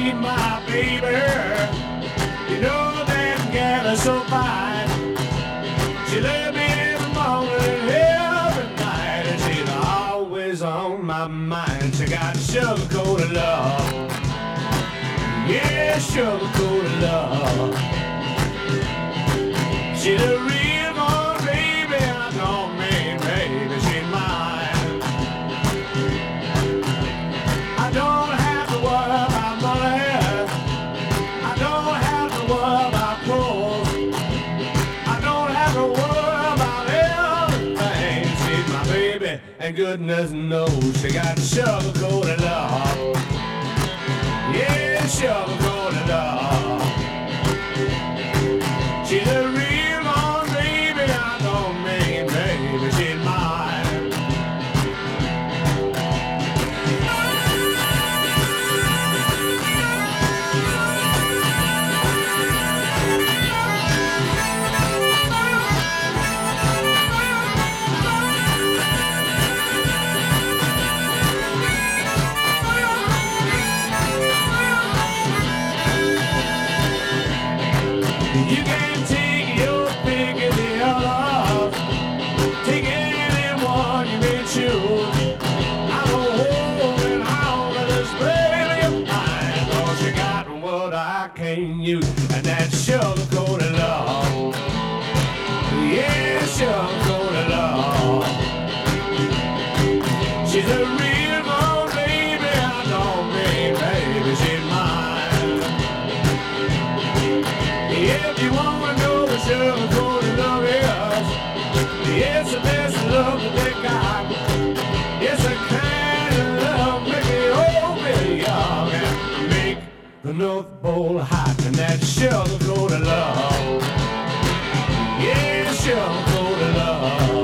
she's my baby. You know that gal is so fine. She let me every morning, every night, and she's always on my mind. She got sugar-coated love. Yeah, sugar-coated love. She's a real one, baby. I don't mean baby, she's mine. I don't have to worry about money. I don't have to worry about clothes. I don't have to worry about everything. She's my baby, and goodness knows she got sugar-coated love. Yeah, sugar-coated love. She's a real one, baby. I don't mean baby, she's mine. You can take your pick of the other. Take anyone you may choose. I'm holding on to this baby of mine. 'Cause you got what I can't use, and that's sugar-coated love. Yeah, sugar-coated love. She's a real one, baby. I don't mean baby, she's mine. If you wanna know what sugar-coated love is, it's the best love that they got. It's the kind of love make the old bit young and make the North Pole hot, and that's sugar-coated love. Yeah, sugar-coated love.